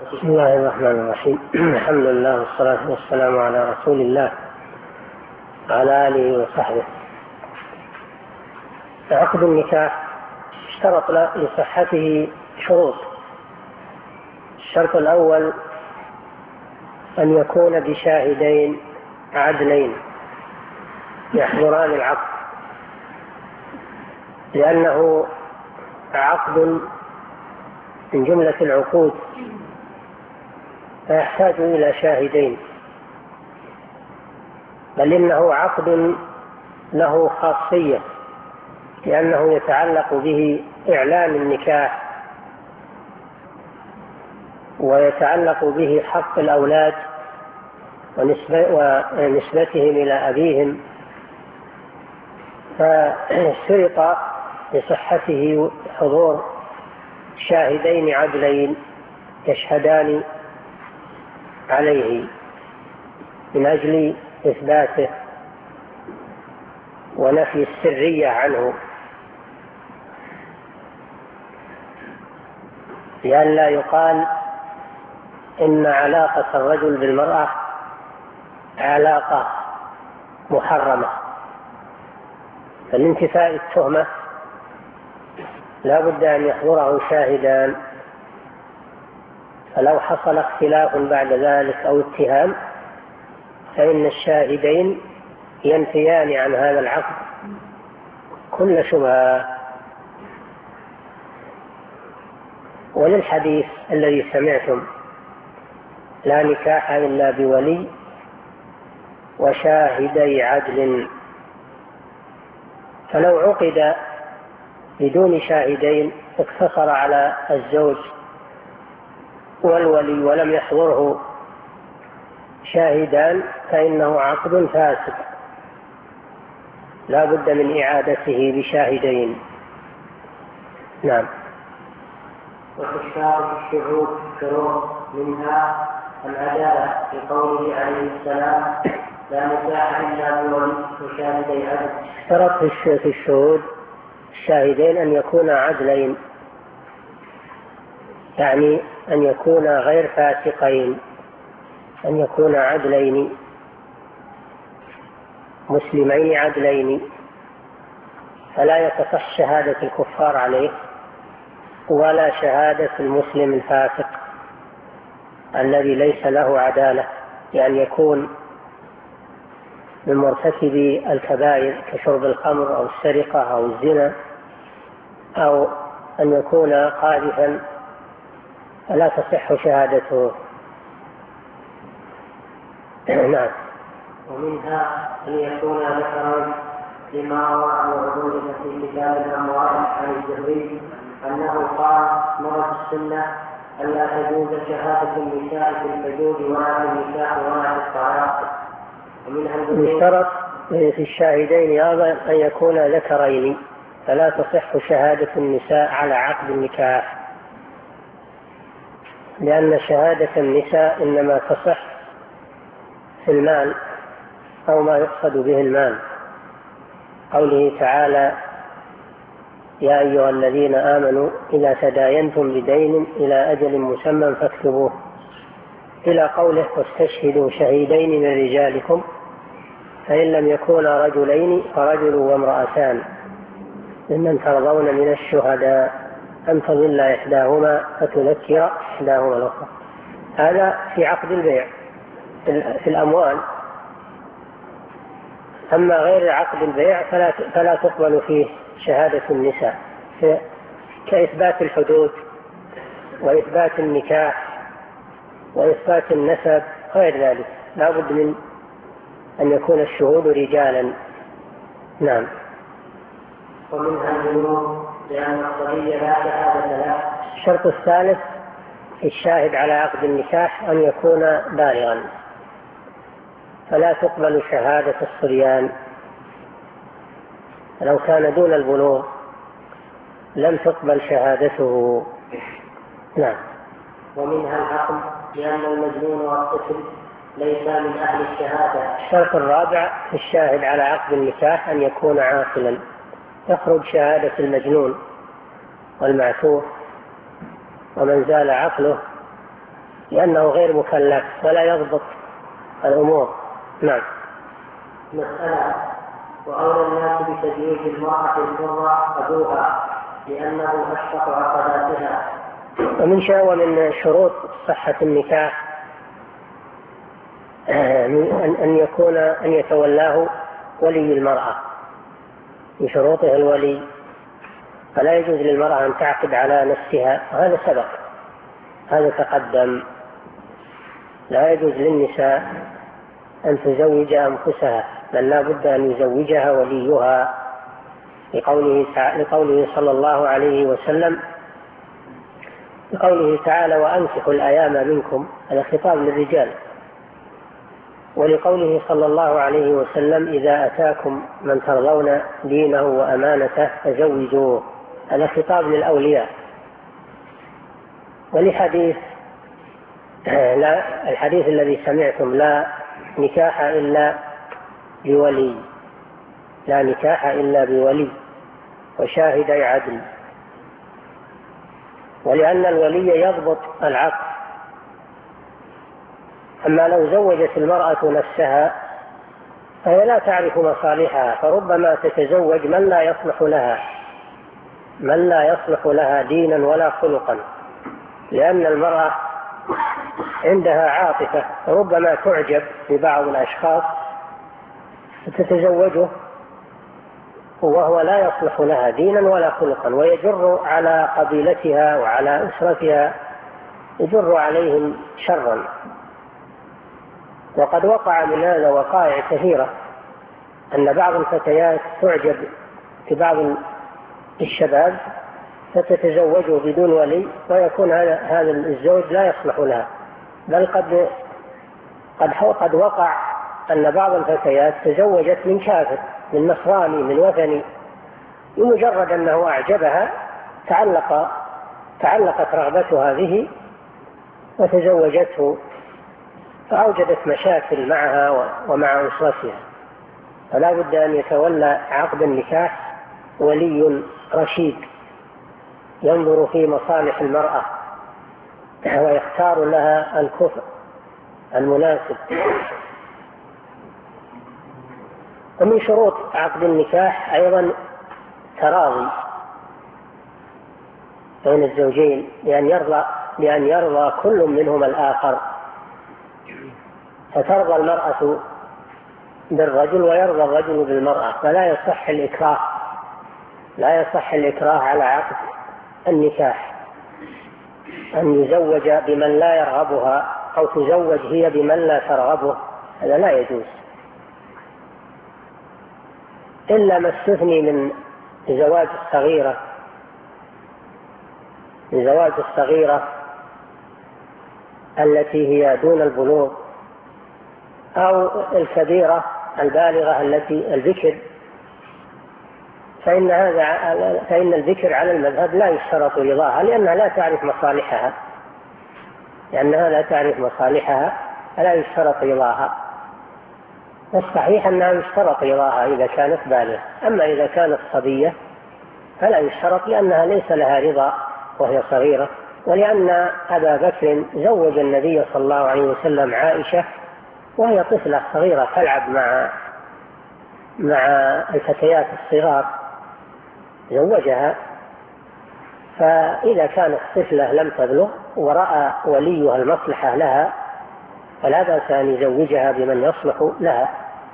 بسم الله الرحمن الرحيم. الحمد لله والصلاة والسلام على رسول الله وعلى آله وصحبه. عقد النكاح اشترط لصحته شروط. الشرط الأول أن يكون بشاهدين عدلين يحضران العقد، لأنه عقد من جملة العقود فيحتاج إلى شاهدين، بل إنه عقد له خاصية، لأنه يتعلق به إعلان النكاح، ويتعلق به حق الأولاد ونسبتهم إلى أبيهم، فاشترط لصحته حضور شاهدين عدلين يشهدان عليه من أجل إثباته ونفي السرية عنه، لئلا يقال إن علاقة الرجل بالمرأة علاقة محرمة. فلانتفاء التهمة لا بد أن يحضره شاهدان، فلو حصل اختلاف بعد ذلك أو اتهام فإن الشاهدين ينفيان عن هذا العقد كل شبهة. وللحديث الذي سمعتم: لا نكاح إلا بولي وشاهدي عدل. فلو عقد بدون شاهدين اقتصر على الزوج والولي ولم يحضره شاهدان فإنه عقد فاسد، لا بد من إعادته بشاهدين. نعم. وتشترط الشهود شروط، منها العدالة لقوله عليه السلام: لا نكاح إلا بولي وشاهدي عدل. اشترط في الشهود الشاهدين أن يكونا عدلين، يعني أن يكونا غير فاسقين، أن يكونا عدلين مسلمين عدلين، فلا يتصح شهادة الكفار عليه ولا شهادة المسلم الفاسق الذي ليس له عدالة، لأن يكون من مرتكبي الكبائر كشرب الخمر أو السرقة أو الزنا، أو أن يكون قاذفا فلا تصح شهادته. نعم. ومنها أن يكون ذكرا، لما روى عن عبودة في كتاب الأموال عن الزهري أنه قال: مرت السنة ألا تجوز شهادة النساء في الحدود ولا في النكاح ولا في الطلاق. يشترط في الشاهدين أيضا أن يكون ذكرين، فلا تصح شهادة النساء على عقد النكاح، لأن شهادة النساء إنما تصح في المال أو ما يقصد به المال. قوله تعالى: يا أيها الذين آمنوا إذا تداينتم بدين إلى أجل مسمى فاكتبوه، إلى قوله: واستشهدوا شهيدين من رجالكم فإن لم يكونا رجلين فرجل وامرأتان ممن ترضون من الشهداء أن تضل إحداهما فتذكر إحداهما الأخرى. هذا في عقد البيع في الأموال. أما غير عقد البيع فلا تقبل فيه شهادة النساء، كإثبات الحدود وإثبات النكاح وإثبات النسب غير ذلك، لا بد من أن يكون الشهود رجالا. نعم. ومنها الجنون، لأن الصبي لا شهادة له. الشرط الثالث في الشاهد على عقد النكاح أن يكون بالغا، فلا تقبل شهادة الصبيان، لو كان دون البلوغ لم تقبل شهادته. نعم. ومنها العقل، لأن المجنون والطفل ليس من أهل الشهادة. الشرط الرابع في الشاهد على عقد النكاح أن يكون عاقلا، تخرج شهادة المجنون والمعتوه ومن زال عقله لأنه غير مكلف ولا يضبط الأمور. نعم. مسألة: وأولى الناس بتزويج المرأة الحرة أبوها لأنه أشفق عقباتها. ومن شروط صحة النكاح أن يتولاه ولي المرأة، من شروطه الولي، فلا يجوز للمرأة أن تعقد على نفسها، هذا سبق، هذا تقدم. لا يجوز للنساء أن تزوج أنفسها، بل لا بد أن يزوجها وليها، لقوله صلى الله عليه وسلم، لقوله تعالى: وأنكحوا الأيام منكم، هذا خطاب للرجال. ولقوله صلى الله عليه وسلم: إذا أتاكم من ترضون دينه وأمانته فزوجوه، هذا خطاب للأولياء. ولحديث الحديث الذي سمعتم: لا نكاح إلا بولي، لا نكاح إلا بولي وشاهدي عدل. ولأن الولي يضبط العقد. أما لو زوجت المرأة نفسها فهي لا تعرف مصالحها، فربما تتزوج من لا يصلح لها دينا ولا خلقا، لأن المرأة عندها عاطفة، ربما تعجب ببعض الأشخاص فتتزوجه وهو لا يصلح لها دينا ولا خلقا، ويجر على قبيلتها وعلى أسرتها، يجر عليهم شرا. وقد وقع من هذا وقائع كثيرة، أن بعض الفتيات تعجب ببعض الشباب فتتزوجه بدون ولي، ويكون هذا الزوج لا يصلح لها. بل قد وقع أن بعض الفتيات تزوجت من كافر، من نصراني، من وثني، بمجرد أنه أعجبها تعلقت رغبتها به وتزوجته، فأوجدت مشاكل معها ومع أسرتها. فلا بد أن يتولى عقد النكاح ولي رشيد ينظر في مصالح المرأة ويختار لها الكفء المناسب. ومن شروط عقد النكاح أيضا تراضي بين الزوجين، بأن يرضى كل منهما الآخر، فترضى المرأة بالرجل ويرضى الرجل بالمرأة. فلا يصح الإكراه على عقد النكاح، أن يزوج بمن لا يرغبها أو تزوج هي بمن لا ترغبه، هذا لا يجوز، إلا ما استثني من زواج الصغيرة التي هي دون البلوغ، أو الكبيرة البالغة التي البكر، فإن البكر على المذهب لا يشترط رضاها، لأنها لا تعرف مصالحها، فلا يشترط رضاها. والصحيح أنها يشترط رضاها إذا كانت بالغة. أما إذا كانت صبية فلا يشترط، لأنها ليس لها رضا وهي صغيرة. ولأن أبا بكر زوج النبي صلى الله عليه وسلم عائشة وهي طفلة صغيرة تلعب مع الفتيات الصغار، زوجها. فإذا كانت طفلة لم تبلغ ورأى وليها المصلحة لها فلا بأس أن يزوجها بمن يصلح لها.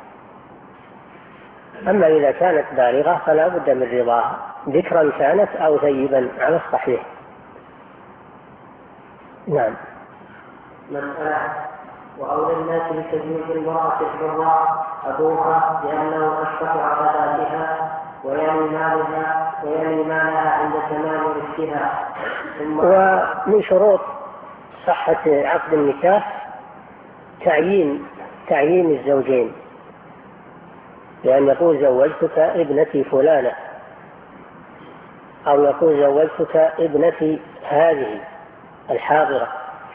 أما إذا كانت بالغة فلا بد من رضاها، ذكرا كانت أو ثيبا على الصحيح. نعم. مسألة: وأولى الناس بتزويج المرأة الحرة أبوها لأنه أشفق عقباتها ويلي مالها عند تمام رشدها. ومن شروط صحة عقد النكاح تعيين الزوجين، لأن يقول زوجتك ابنتي فلانة، أو يقول زوجتك ابنتي هذه الحاضرة،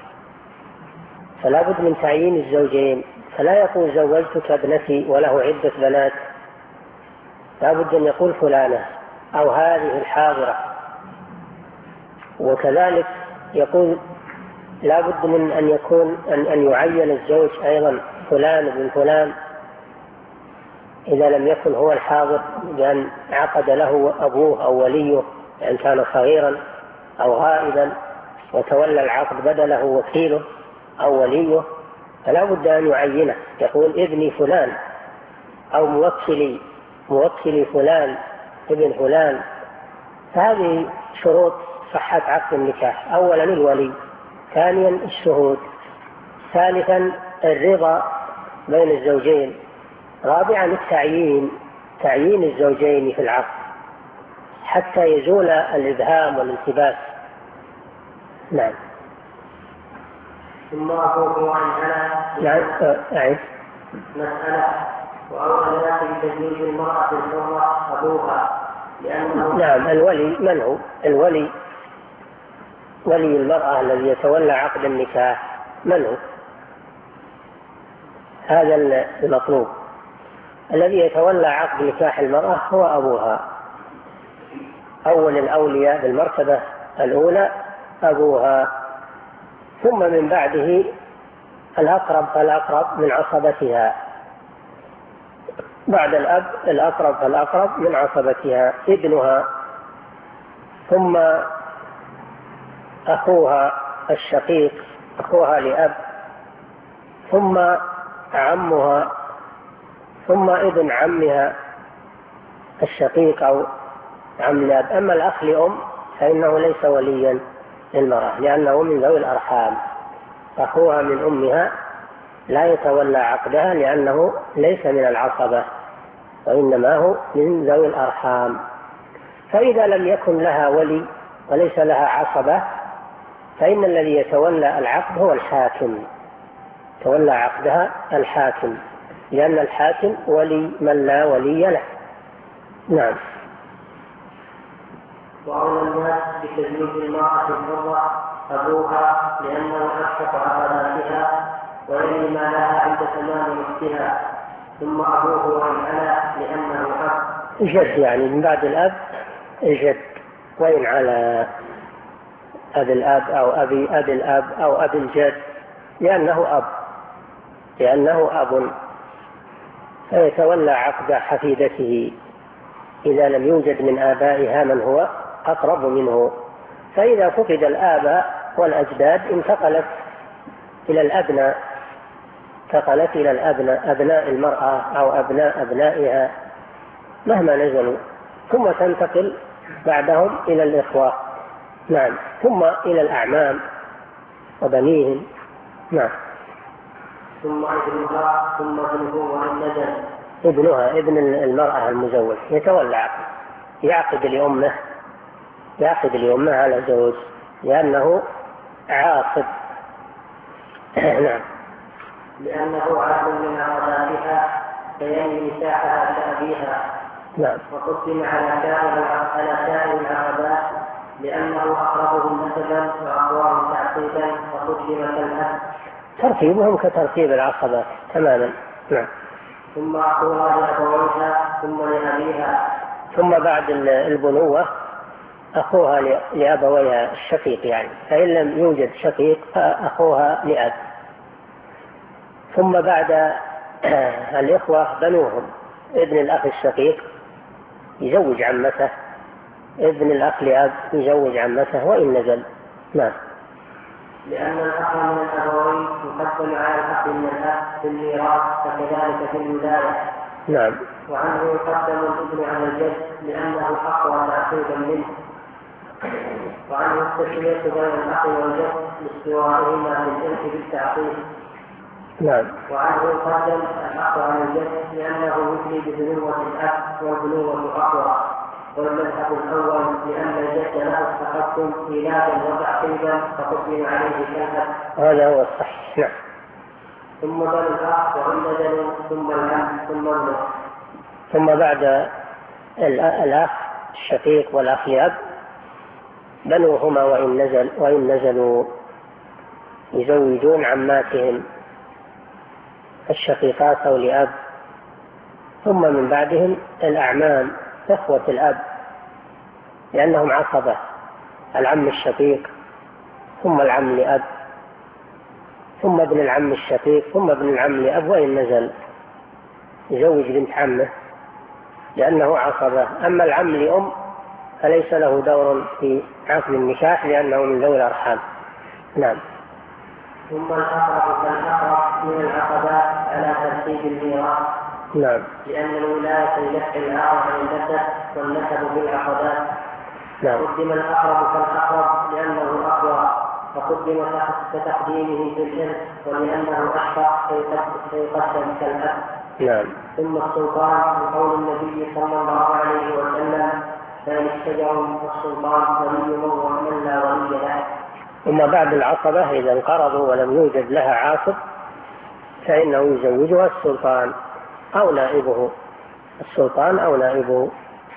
فلا بد من تعيين الزوجين. فلا يقول زوجتك ابنتي وله عدة بنات، لا بد أن يقول فلانة أو هذه الحاضرة. وكذلك يقول لا بد من أن يعين الزوج أيضا فلان ابن فلان إذا لم يكن هو الحاضر، بأن عقد له أبوه أو وليه إن كان صغيرا أو غائبا وتولى العقد بدله وكيله أو وليه، فلا بد أن يعينه، يقول ابني فلان أو موكلي فلان ابن فلان. فهذه شروط صحة عقد النكاح: أولا الولي، ثانيا الشهود، ثالثا الرضا بين الزوجين، رابعا تعيين الزوجين في العقد حتى يزول الإبهام والالتباس. نعم. ثم أخوه عن نعم. مسألة: وأولى الناس بتزويج المرأة الحرة أبوها، لأنه نعم. الولي من هو؟ الولي ولي المرأة الذي يتولى عقد النكاح من هو؟ هذا المطلوب. الذي يتولى عقد نكاح المرأة هو أبوها، أول الأولياء بالمرتبة الأولى أبوها، ثم من بعده الأقرب فالأقرب من عصبتها، بعد الأب الأقرب فالأقرب من عصبتها ابنها، ثم أخوها الشقيق أخوها لأب، ثم عمها، ثم ابن عمها الشقيق أو عم الأب. أما الأخ لأم فإنه ليس وليا للمرأة لأنه من ذوي الأرحام، أخوها من أمها لا يتولى عقدها لأنه ليس من العصبة وإنما هو من ذوي الأرحام. فإذا لم يكن لها ولي وليس لها عصبة فإن الذي يتولى العقد هو الحاكم، تولى عقدها الحاكم، لأن الحاكم ولي من لا ولي له. نعم. وأولى الناس بتزويج المرأة الحرة أبوها، لأنه أشفق عقباتها ويلي ما لها عند تمام وقتها، ثم أبوه وإن علا لأنه أب. الجد يعني من بعد الأب الجد، وإن على أب الأب أو أبي أب الأب أو أب الجد لأنه أب، فيتولى عقد حفيدته إذا لم يوجد من آبائها من هو أقرب منه. فإذا فقد الآباء والأجداد انتقلت إلى الأبناء، أبناء المرأة أو أبناء أبنائها مهما نزلوا، ثم تنتقل بعدهم إلى الإخوة. نعم. ثم إلى الأعمام وبنيهم. نعم. ثم ابنها ثم ابنه وإن نزل. ابنها ابن المرأة المزوج يتولى يعقد لأمه على زوج لأنه عاصب. نعم. لأنه عبد من عقباتها فيلي نساءها كأبيها. نعم. وقدم على سائر العقبات لأنه أقربهم نسبا وأقواهم تعقيدا، وقدم كالأب. ترتيبهم كترتيب العصبات تماما. نعم. ثم أخوها لأبويها ثم لأبيها. ثم بعد البنوة أخوها لأبويها الشقيق، يعني فإن لم يوجد شقيق فأخوها لأب. ثم بعد الإخوة بنوهم، ابن الأخ الشقيق يزوج عمته، ابن الأخ لأب يزوج عمته وإن نزل. نعم. لأن الأخ من الأبوين يقدم على الأخ من الأب في الميراث، فكذلك في الولاية. نعم. وعنه يقدم الابن على الجد لأنه أقوى تعقيدا منه. وعنه التسمية بين الأخ والجد لاستوائهما في الإرث بالتعقيد. نعم. وعنه يقدم الأخ على الجد لأنه يفلي ببنوة الأب والبنوة أقوى. والمذهب الأول لأن الجد له التقدم ميلادا وتعقيدا فقدم عليه كالأب. هذا هو الصحيح. نعم. ثم بنو الأخ وإن نزلوا ثم العم ثم ابنه. ثم بعد الأخ الشقيق والأخ لأب بنوهما وإن نزلوا يزوجون عماتهم الشقيقات أو لأب. ثم من بعدهم الأعمام إخوة الأب لأنهم عصبة، العم الشقيق ثم العم لأب ثم ابن العم الشقيق ثم ابن العم لأب، وإن نزل يزوج بنت عمه لأنه عصبة. أما العم لأم فليس له دور في عقد النكاح لأنه من ذوي الأرحام. نعم. ثم الأقرب فالأقرب من العقبات على ترتيب الميراث. نعم. لأن الولاية لدفع العقب عن النسب والنسب بالعقبات. نعم. قدم الأقرب فالأقرب لأنه أقوى، فقدم كتقديمه في الإرث، ولأنه أشفق فيقدم كالأب. نعم. ثم السلطان لقول النبي صلى الله عليه وسلم: فإن اشتجروا السلطان ولي ومن لا ولي له. ثم بعد العصبة إذا انقرضوا ولم يوجد لها عاصب فإنه يزوجها السلطان أو نائبه، السلطان أو نائبه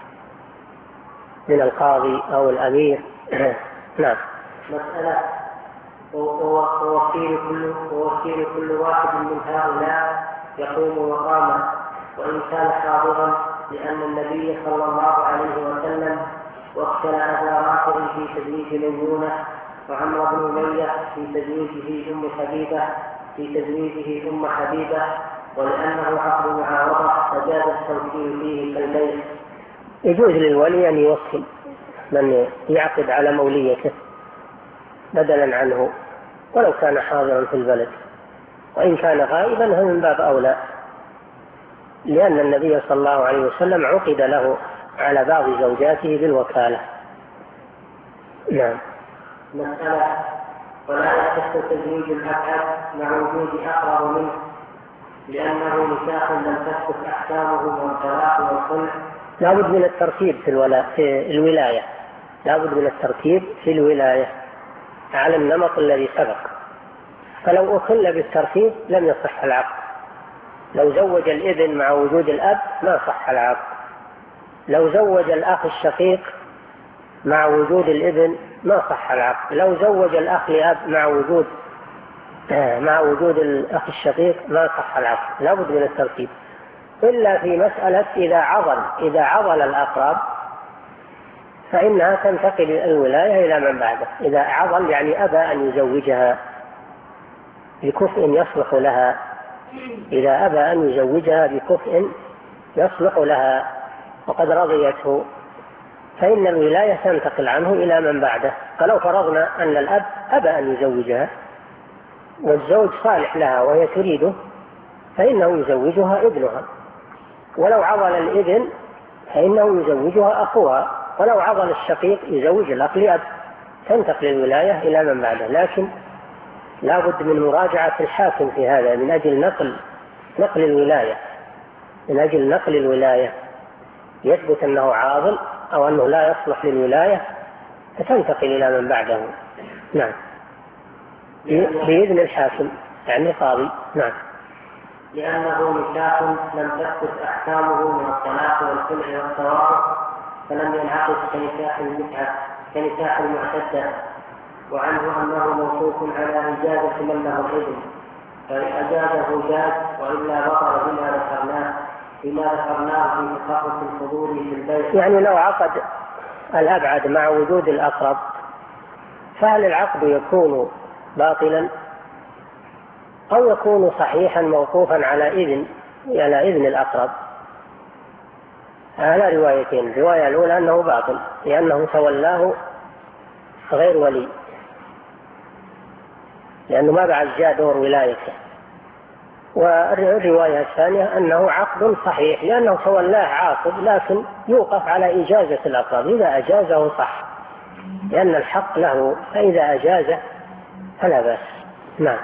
من القاضي أو الأمير. نعم. مسألة: ووكيل كل واحد من هؤلاء يقوم مقامه وإن كان حاضرا، لأن النبي صلى الله عليه وسلم وكل أبا رافع في تزويج ميمونة، وعمرو بن أمية في تزويجه أم حبيبة، ولأنه عقد معاوضة فجاز التوكيل فيه كالبيع. يجوز للولي أن يوكل من يعقد على موليته بدلا عنه ولو كان حاضرا في البلد، وإن كان غائبا هو من باب أولى، لأن النبي صلى الله عليه وسلم عقد له على بعض زوجاته بالوكالة. نعم. مسألة: ولا يصح تزويج الأبعد مع وجود أقرب منه، لأنه نكاح لم تثبت أحكامه والطلاق والخلع. لا بد من الترتيب في الولاية، لا بد من الترتيب في الولاية على النمط الذي سبق، فلو أخل بالترتيب لم يصح العقد. لو زوج الابن مع وجود الأب ما صح العقد، لو زوج الأخ الشقيق مع وجود الابن ما صح العقد، لو زوج الأخ لأب مع وجود الأخ الشقيق ما صح العقد. لا بد من الترتيب، إلا في مسألة إذا عضل الأقرب فإنها تنتقل الولاية إلى من بعده. إذا عضل يعني أبى أن يزوجها بكفء يصلح لها، إذا أبى أن يزوجها بكفء يصلح لها وقد رضيته فإن الولاية تنتقل عنه إلى من بعده. فلو فرضنا أن الأب أبى أن يزوجها والزوج صالح لها وهي تريده فإنه يزوجها ابنها، ولو عضل الابن فإنه يزوجها أخوها، ولو عضل الشقيق يزوج الأخ لأب، تنتقل الولاية إلى من بعده. لكن لا بد من مراجعة الحاكم في هذا من أجل نقل الولاية، يثبت أنه عاضل أو أنه لا يصلح للولاية فتنتقل إلى من بعده. نعم. بإذن الحاكم يعني القاضي. نعم. لأنه نكاح لم تثبت أحكامه من الطلاق والخلع والتوارث، فلم ينعقد كنكاح المعتدة، وعنه أنه موصوف على إجازة من له الإذن، فإن أجازه جاز، وإلا بطل بما ذكرناه في تخصص الحضور في البيت. يعني لو عقد الأبعد مع وجود الأقرب فهل العقد يكون باطلا أو يكون صحيحا موقوفا على إذن الأقرب؟ على روايتين. الرواية الأولى أنه باطل لأنه تولاه غير ولي، لأنه ما بعد جاء دور ولايته. والرواية الثانية أنه عقد صحيح لأنه تولاه عاقد، لكن يوقف على إجازة الأقرب، إذا أجازه صح لأن الحق له، فإذا أجازه فلا بأس. نعم.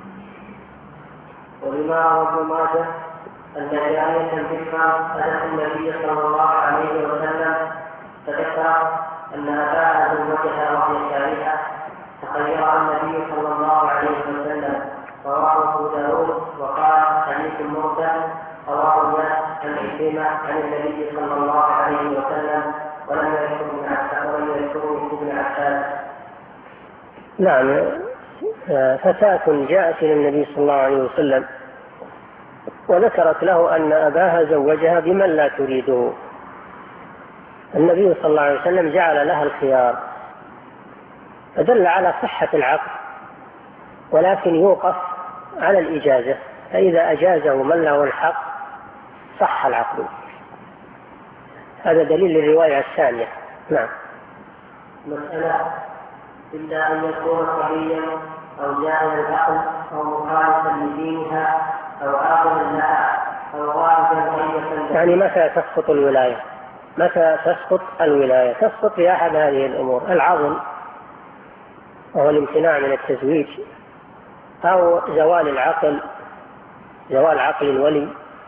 ولما روى ابن ماجه أن جارية الذكرى أتت النبي صلى الله عليه وسلم فذكر أن أباها زوجها وهي كارهة، فخيرها النبي صلى الله عليه وسلم. رواه أبو داود وقال حديث مرسل، رواه الناس عن عكرمة عن النبي صلى الله عليه وسلم ولم يذكره ابن عباس. نعم. فتاة جاءت إلى النبي صلى الله عليه وسلم وذكرت له أن أباها زوجها بمن لا تريده. النبي صلى الله عليه وسلم جعل لها الخيار، فدل على صحة العقد، ولكن يوقف على الإجازة، فإذا أجازه من له الحق صح العقد. هذا دليل الرواية الثانية. نعم. مسألة: إلا أن يكون صبيا أو جاهل العقل أو مخالفا لدينها أو عاقلا لها أو غائبا غيبة. يعني متى تسقط الولاية؟ متى تسقط الولاية؟ تسقط في أحد هذه الأمور: العضل وهو الامتناع من التزويج، أو زوال العقل، زوال عقل الولي،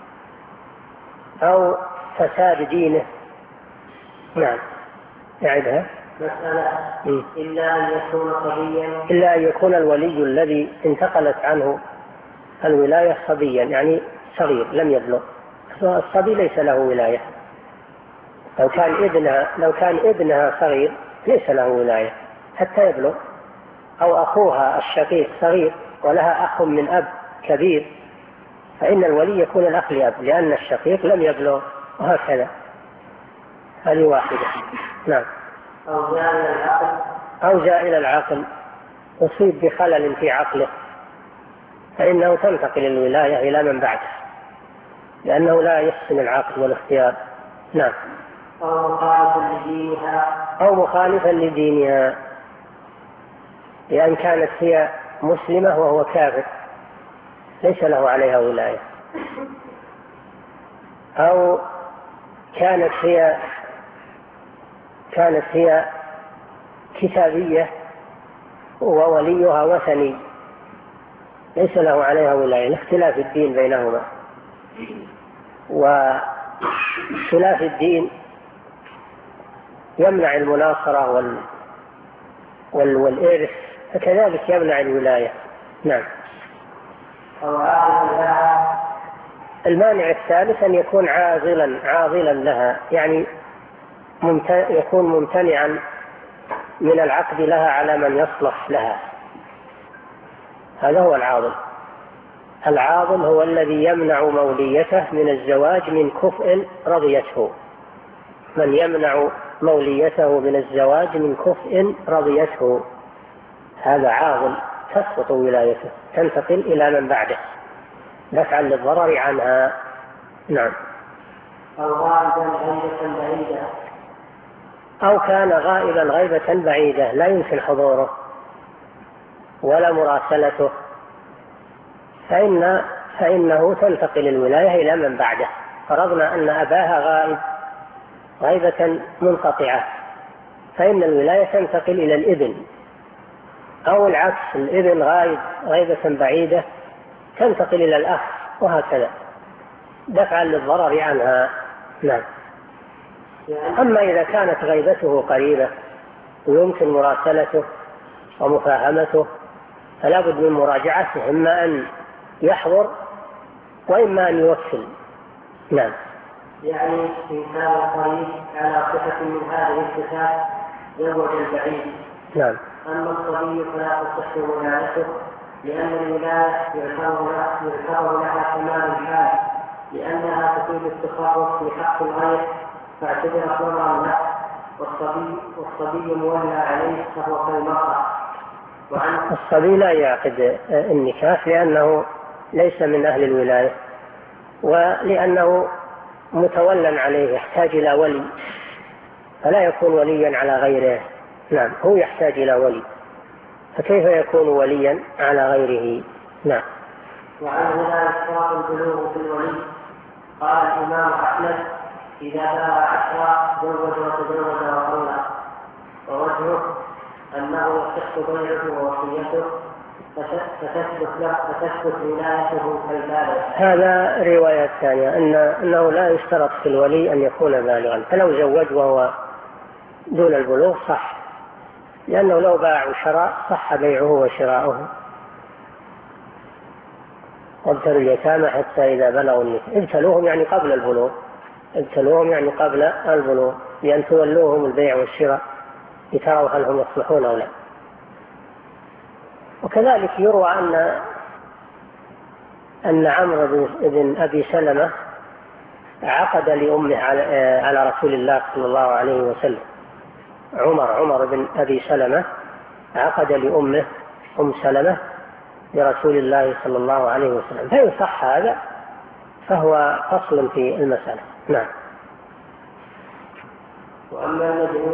أو فساد دينه. نعم. يعدها. مسألة: إلا أن يكون صبيا، إلا أن يكون الولي الذي انتقلت عنه الولاية صبيا، يعني صغير لم يبلغ. الصبي ليس له ولاية. لو كان ابنها صغير ليس له ولاية حتى يبلغ، أو أخوها الشقيق صغير ولها أخ من أب كبير، فإن الولي يكون الأخ لأب لأن الشقيق لم يبلغ، وهكذا. هذه واحدة. نعم. أو زائل العقل أصيب بخلل في عقله، فإنه تنتقل الولاية إلى من بعده لأنه لا يحسن العقل والاختيار. نعم. أو مخالفا لدينها، لأن كانت هي مسلمة وهو كافر ليس له عليها ولاية. أو كانت هي كتابية ووليها وثني ليس له عليها ولاية لاختلاف الدين بينهما، واختلاف الدين يمنع المناصرة والإرث، فكذلك يمنع الولاية. نعم. المانع الثالث أن يكون عاضلا لها، يعني يكون ممتنعا من العقد لها على من يصلح لها. هذا هو العاضل. العاضل هو الذي يمنع موليته من الزواج من كفء رضيته. من يمنع موليته من الزواج من كفء رضيته هذا عاضل، تسقط ولايته، تنتقل إلى من بعده دفعا للضرر عنها. نعم. أو كان غائبا غيبة بعيدة لا يمكن حضوره ولا مراسلته، فإنه تنتقل الولاية إلى من بعده. فرضنا أن أباها غائب غيبة منقطعة، فإن الولاية تنتقل إلى الابن، أو العكس، الابن غائب غيبة بعيدة تنتقل إلى الأخ، وهكذا دفعا للضرر عنها. نعم. أما إذا كانت غيبته قريبة ويمكن مراسلته ومفاهمته فلا بد من مراجعته، إما أن يحضر وإما أن يوكل. نعم. يعني إن كان القريب على صفة من هذه الصفات زوج البعيد. نعم. أما الصبي فلا تصح ولايته، لأن الولاية يعتبر لها كمال الحال، لأنها تفيد التصرف في حق الغير فاعتبر ضررا له، والصبي مولى عليه فهو كالمرأة. الصبي لا يعقد النكاح لأنه ليس من أهل الولاية، ولأنه متولى عليه يحتاج إلى ولي، فلا يكون وليا على غيره. نعم. هو يحتاج إلى ولي، فكيف يكون وليا على غيره؟ نعم. وعنه لا يشترط البلوغ في الولي. قال الإمام أحمد: إذا بلغ 10 زوج وتزوج وصلى. ووجهه أنه يصح بيعه ووصيته فتثبت ولايته كالبالغ. هذا رواية ثانية أنه لا يشترط في الولي أن يكون بالغا، فلو زوج وهو دون البلوغ صح، لأنه لو باع وشراء صح بيعه وشراؤه. وابتلوا اليتامى حتى إذا بلغوا النكاح. ابتلوهم يعني قبل البلوغ، ابتلوهم يعني قبل البلوغ، بأن تولوهم البيع والشراء لتروا هل هم يصلحون أو لا. وكذلك يروى أن عمرو بن أبي سلمة عقد لأمه على رسول الله صلى الله عليه وسلم. عمر بن أبي سلمة عقد لأمه أم سلمة برسول الله صلى الله عليه وسلم. فإن صح هذا فهو فصل في المسألة. نعم. وأما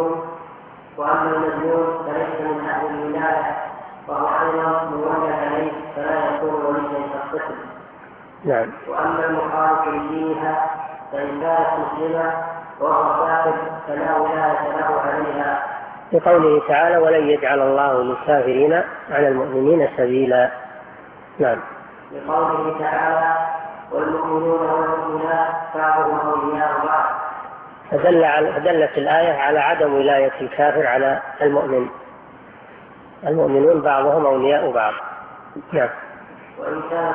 المجنون فليس من أهل الولاية وهو أيضا مولى عليه فلا يكون وليا كالطفل. نعم. وأما المخالف لدينها فإن كانت مسلمة وهو كافر فلا ولاية له عليها، لقوله تعالى ولن يجعل الله للكافرين على المؤمنين سبيلا. نعم. لقوله تعالى والمؤمنون والمؤمنات بعضهم أولياء بعض، فدلت الآية على عدم ولاية الكافر على المؤمن. المؤمنون بعضهم أولياء بعض. نعم. وإن كانت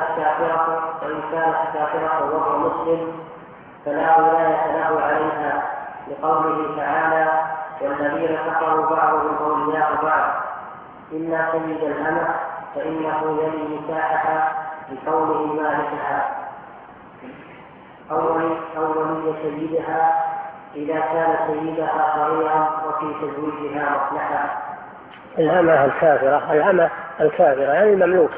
كافرة وهو مسلم فلا ولاية له عليها، لقوله تعالى والذين كفروا بعضهم أولياء بعض إلا سيد الأمة فإنه يلي نكاحها لكونه مالكها أو ولي سيدها إذا كان سيدها صغيرا وفي تزويجها مصلحة. الأمة الكافرة يعني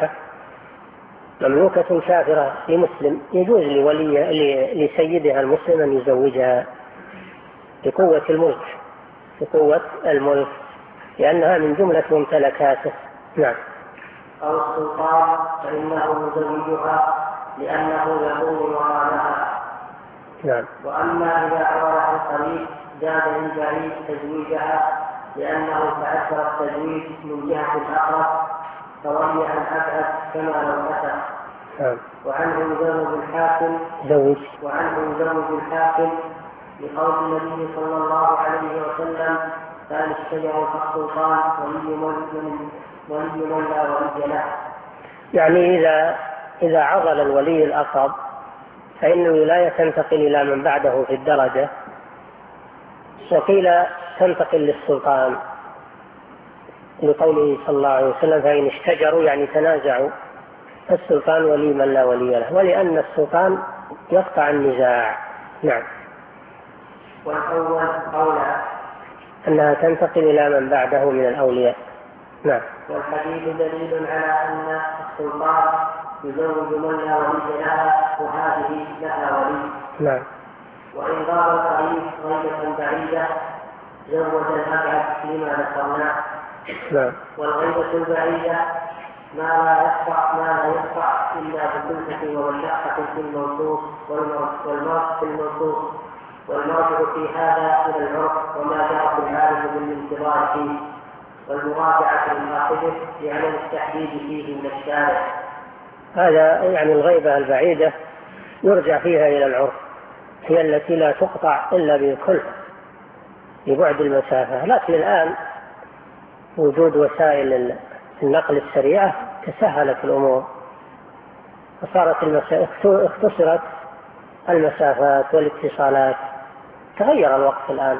مملوكة كافرة لمسلم يجوز لسيدها المسلم أن يزوجها بقوة الملك لأنها من جملة ممتلكاته. نعم. أو السلطان فإنه يزوجها لأنه يقوم وراءها. نعم. وأما إذا أراد القريب جاز للبعيد تزويجها لأنه تأثر التزويج من جهة الأقرب فولي عن أبعد كما لو أتى. وعنه يزوج الحاكم لقول النبي صلى الله عليه وسلم كان الشجر كالسلطان ولي من لا ولي له. يعني إذا عضل الولي الأقرب فإن الولاية تنتقل إلى من بعده في الدرجة، وقيل تنتقل للسلطان لقوله صلى الله عليه وسلم فإن اشتجروا يعني تنازعوا السلطان ولي من لا ولي له، ولأن السلطان يقطع النزاع. نعم. والأول أولى أنها تنتقل إلى من بعده من الأولياء. نعم. والحديث دليل على أن السلطان يزوج من لا ولي لها وهذه لها ولي. نعم. وإن غاب القريب غيبة بعيدة زوج الأبعد فيما ذكرناه. نعم. والغيبة البعيدة ما لا يقطع إلا بكلفة ومشقة في المنصوص والمرض في المنصوص، والمرجع في هذا إلى العرف وما جاء في العالم بالانتظار فيه، والمراجعة للآخذ يعني التحديد فيه من الشارع. هذا يعني الغيبة البعيدة يرجع فيها إلى العرف، هي التي لا تقطع إلا بالكلفة لبعد المسافة. لكن الآن وجود وسائل النقل السريعة تسهلت الأمور وصارت اختصرت المسافات والاتصالات، تغير الوقت الآن.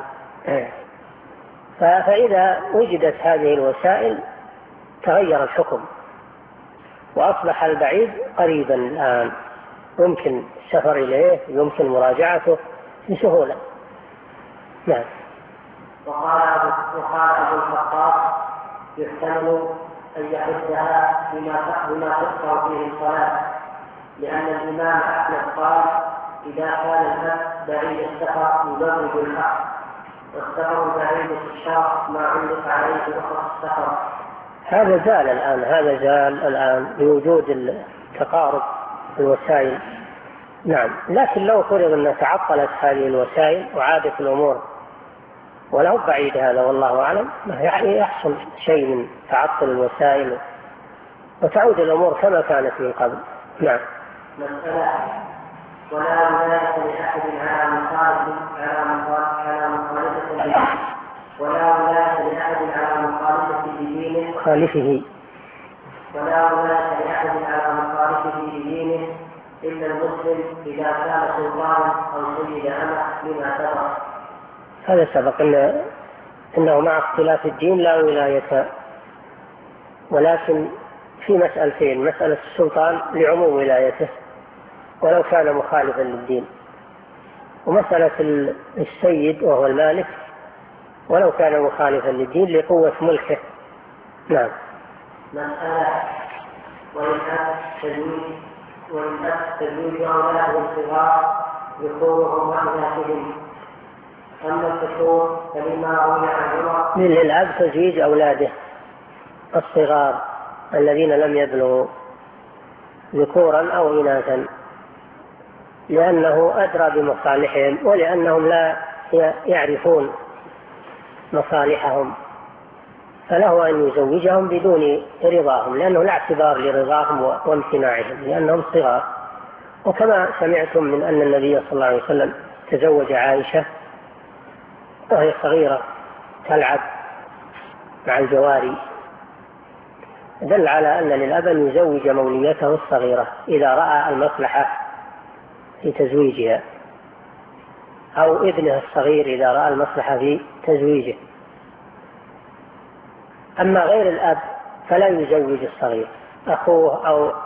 فإذا وجدت هذه الوسائل تغير الحكم وأصبح البعيد قريبا الآن، يمكن السفر إليه، يمكن مراجعته بسهولة. نعم. وقال أبو الخطاب يحتمل أن يحدها بما تقطع فيه الصلاة، لأن الإمام أحمد قال إذا كان الأب بعيد السفر يبرد الحق، والسفر بعيد في الشرع ما علق عليه وقت السفر. هذا زال الآن بوجود تقارب الوسائل. نعم. لكن لو فرض أن تعطلت هذه الوسائل وعادت الأمور ولو بعيد هذا والله أعلم، يعني يحصل شيء من تعطل الوسائل وتعود الأمور كما كانت من قبل. نعم. مسألة ولا ولاية لأحد على مخالفة ولا ولاية لأحد على مخالفة بدينه ولا ولاية لأحد على مخالفة بدينه إلا المسلم إذا كان سلطانا أو سيد أمة لما سبق. هذا سبق إنه مع اختلاف الدين لا ولاية، ولكن في مسألتين: مسألة السلطان لعموم ولايته ولو كان مخالفا للدين، ومسألة السيد وهو المالك ولو كان مخالفا للدين لقوة ملكه. نعم. مسألة وإن تزويج أولاده الصغار ذكورهم وإناثهم. أما الذكور فلما روي عن عمر للأب تزويج أولاده الصغار الذين لم يبلغوا ذكورا أو إناثا، لأنه أدرى بمصالحهم ولأنهم لا يعرفون مصالحهم، فله أن يزوجهم بدون رضاهم، لأنه لا اعتبار لرضاهم وامتناعهم لأنهم صغار. وكما سمعتم من أن النبي صلى الله عليه وسلم تزوج عائشة وهي صغيرة تلعب مع الجواري، دل على أن للأب أن يزوج موليته الصغيرة إذا رأى المصلحة في تزويجها، أو ابنه الصغير إذا رأى المصلحة في تزويجه. أما غير الأب فلا يزوج الصغير، أخوه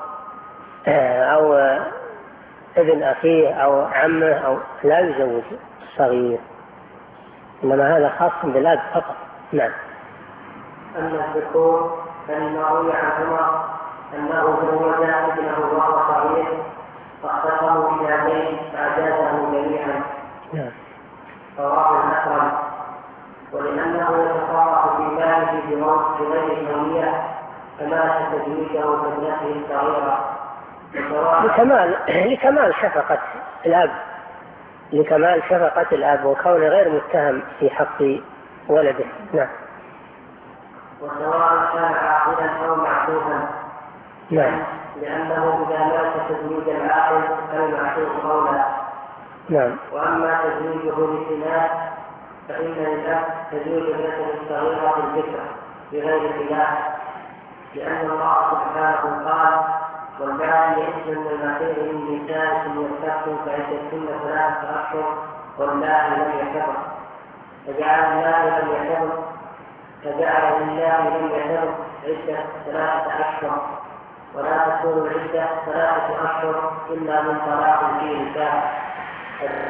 أو ابن أخيه أو عمه أو لا يزوج الصغير، إنما هذا خاص بالأب فقط. نعم. أما الذكور فلما روي عن عمر أنه زوج ابنه وهو صغير فاختصموا بهذين فأجازه جميعا. نعم. رواه الأكرم. ولأنه يتصرف في ماله بغير مولية فمات تزويجه بابنته الصغيرة لكمال شفقة الأب، لكمال شفقة الأب وكونه غير متهم في حق ولده. نعم. وسواء كان عاقلا أو معتوها. نعم. لأنه إذا مات تزويج العاقل فالمعتوه أولى. نعم. وأما تزويجه للإناث فإن للأب تزويج ابنته الصغيرة الذكر بغير خلاف، لأن الله سبحانه قال: واللاتي يئسن من المحيض من نسائكم يرتبن فعدتهن 3 أشهر واللاتي لم يحضن، فجعل لله لم يحضن عدة 3 أشهر، ولا تكون العدة 3 أشهر إلا من طلاق فيه نكاح.